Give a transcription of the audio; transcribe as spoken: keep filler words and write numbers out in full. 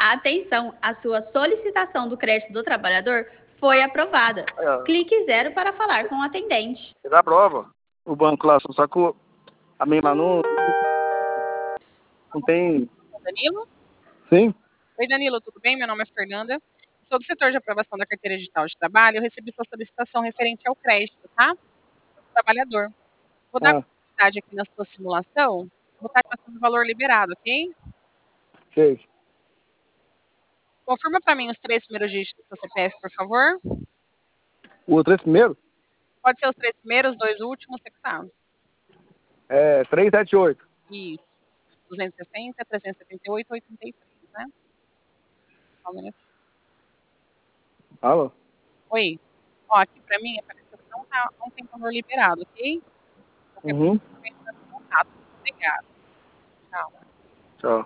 Atenção, a sua solicitação do crédito do trabalhador foi aprovada. É. Clique zero para falar com o atendente. Você dá prova. O banco lá só sacou. A minha lá não, não tem... Danilo? Sim? Oi, Danilo, tudo bem? Meu nome é Fernanda. Sou do setor de aprovação da carteira digital de trabalho. Eu recebi sua solicitação referente ao crédito, tá? Do trabalhador. Vou dar Ah, continuidade aqui na sua simulação. Vou estar passando o valor liberado, ok? sei. Confirma para mim os três primeiros dígitos do seu C P F, por favor. O outro é primeiro? Pode ser os três primeiros, dois últimos, você que sabe. É trezentos e setenta e oito. Isso. duzentos e sessenta, trezentos e setenta e oito, oitenta e três, né? Só um minutinho. Alô? Oi. Ó, aqui pra mim apareceu que não, tá, não tem valor liberado, ok? Qualquer coisa, Uhum. eu entro em contato. Obrigada. Tchau. Tchau.